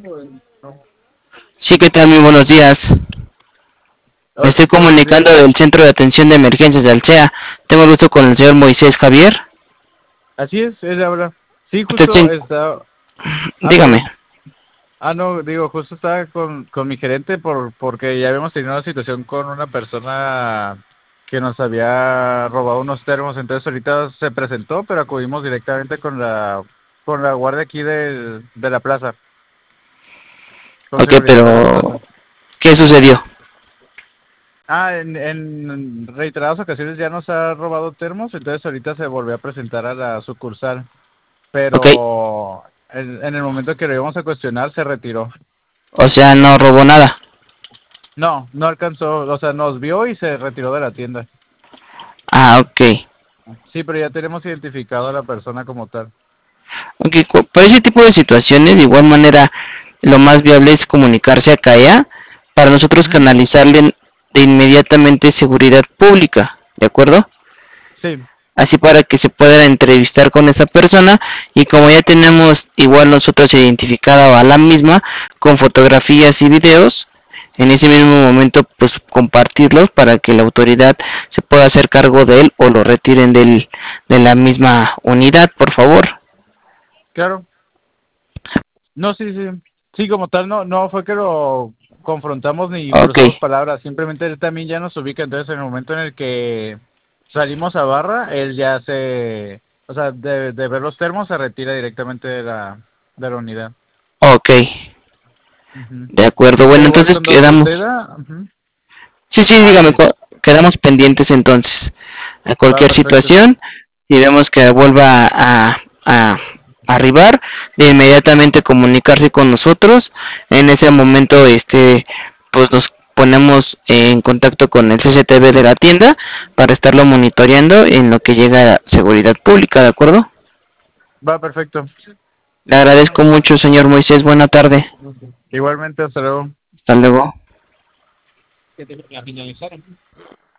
Sí, ¿qué tal? Muy buenos días. Me estoy Sí, buenos días. comunicando del Centro de Atención de Emergencias de Alsea. Tengo el gusto con el señor Moisés Javier. Así es, él habla. Sí, Usted justo se... está. Dígame. Perdón. No, digo, justo estaba con mi gerente porque ya habíamos tenido una situación con una persona que nos había robado unos termos. Entonces, ahorita se presentó, pero acudimos directamente con la guardia aquí de la plaza, con Ok, seguridad de la plaza. pero... ¿Qué sucedió? En reiteradas ocasiones ya nos ha robado termos, entonces ahorita se volvió a presentar a la sucursal. Ok, Pero en el momento que lo íbamos a cuestionar se retiró. o sea, no robó nada. No, no alcanzó, o sea, nos vio y se retiró de la tienda. Ah, ok. Sí, pero ya tenemos identificado a la persona como tal. Ok, para ese tipo de situaciones, de igual manera, lo más viable es comunicarse a CAEA para nosotros Ujú. canalizarle de inmediatamente seguridad pública, ¿de acuerdo? Sí, Así para que se pueda entrevistar con esa persona y como ya tenemos igual nosotros identificada a la misma con fotografías y videos, en ese mismo momento pues compartirlos para que la autoridad se pueda hacer cargo de él o lo retiren de la misma unidad, por favor. claro. No, sí, sí. Sí, como tal, no fue que lo confrontamos ni Ok, cruzamos palabras, simplemente él también ya nos ubica, entonces en el momento en el que salimos a barra, él ya o sea, de ver los termos se retira directamente de la unidad. ok, Ujú. de acuerdo. Ya Bueno, igual entonces cuando quedamos. suceda, ujú. Sí, sí, dígame, Sí, quedamos pendientes entonces a va cualquier perfecto. situación y vemos que vuelva a arribar, de inmediatamente comunicarse con nosotros. En ese momento, pues nos ponemos en contacto con el CCTV de la tienda para estarlo monitoreando en lo que llega a seguridad pública, ¿de acuerdo? Va perfecto. Le agradezco mucho, señor Moisés. Buena tarde. Igualmente, hasta luego. Hasta luego.